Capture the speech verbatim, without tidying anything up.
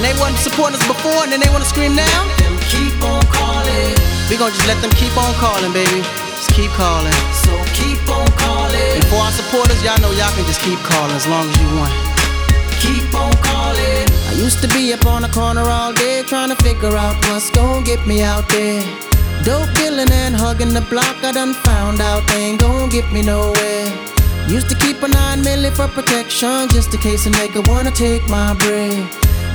And they wasn't supporting us before, and then they wanna scream now? Them keep on calling. We gon' just let them keep on calling, baby. Just keep calling. So keep on calling. And for our supporters, y'all know y'all can just keep calling as long as you want. Keep on calling. I used to be up on the corner all day trying to figure out what's gon' get me out there. Dope dealing and hugging the block, I done found out they ain't gon' get me nowhere. Used to keep a nine milli for protection just in case a nigga wanna take my bread.